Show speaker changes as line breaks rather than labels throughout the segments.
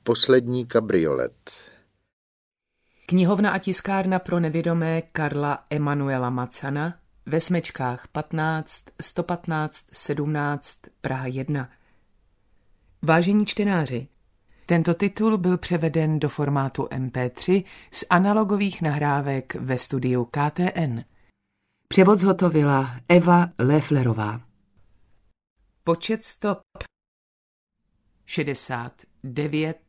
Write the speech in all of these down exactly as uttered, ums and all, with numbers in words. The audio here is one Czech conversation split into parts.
Poslední kabriolet.
Knihovna a tiskárna pro nevědomé Karla Emanuela Macana ve Smečkách patnáct, sto patnáct, sedmnáct, Praha jedna. Vážení čtenáři, tento titul byl převeden do formátu em pé tři z analogových nahrávek ve studiu K T N. Převod zhotovila Eva Lefflerová. Počet stop šedesát devět.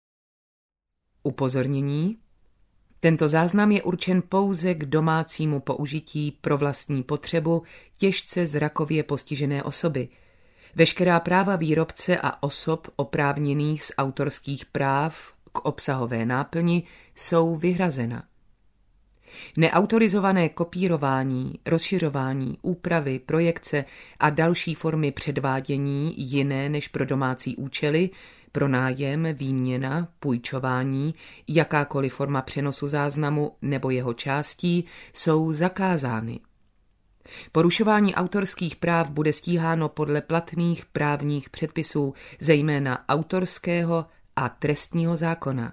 Upozornění. Tento záznam je určen pouze k domácímu použití pro vlastní potřebu těžce zrakově postižené osoby. Veškerá práva výrobce a osob oprávněných z autorských práv k obsahové náplni jsou vyhrazena. Neautorizované kopírování, rozšiřování, úpravy, projekce a další formy předvádění jiné než pro domácí účely, pronájem, výměna, půjčování, jakákoliv forma přenosu záznamu nebo jeho částí jsou zakázány. Porušování autorských práv bude stíháno podle platných právních předpisů, zejména autorského a trestního zákona.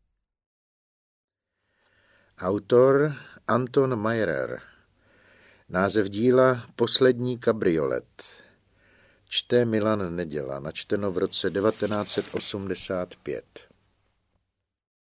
Autor Anton Majerer. Název díla Poslední kabriolet. Čte Milan Neděla, načteno v roce devatenáct set osmdesát pět.